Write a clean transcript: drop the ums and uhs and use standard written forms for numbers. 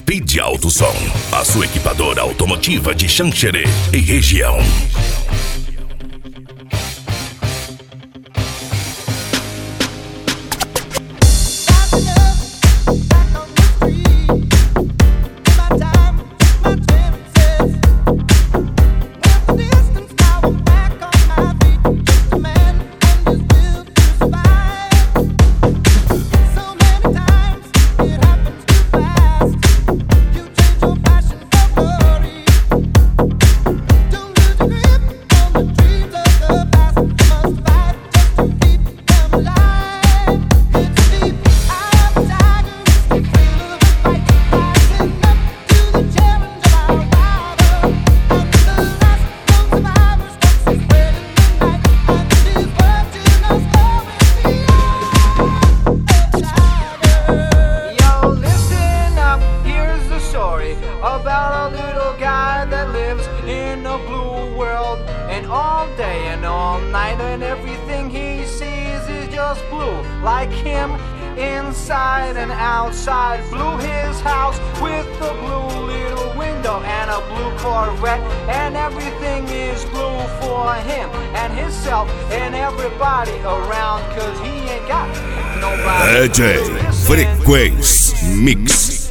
Speed Alto Som, a sua equipadora automotiva de Xanxerê e região. About a little guy that lives in a blue world, and all day and all night, and everything he sees is just blue, like him inside and outside. Blue his house with a blue little window and a blue Corvette, and everything is blue for him and himself and everybody around, cause he ain't got nobody. DJ Frequência Mix.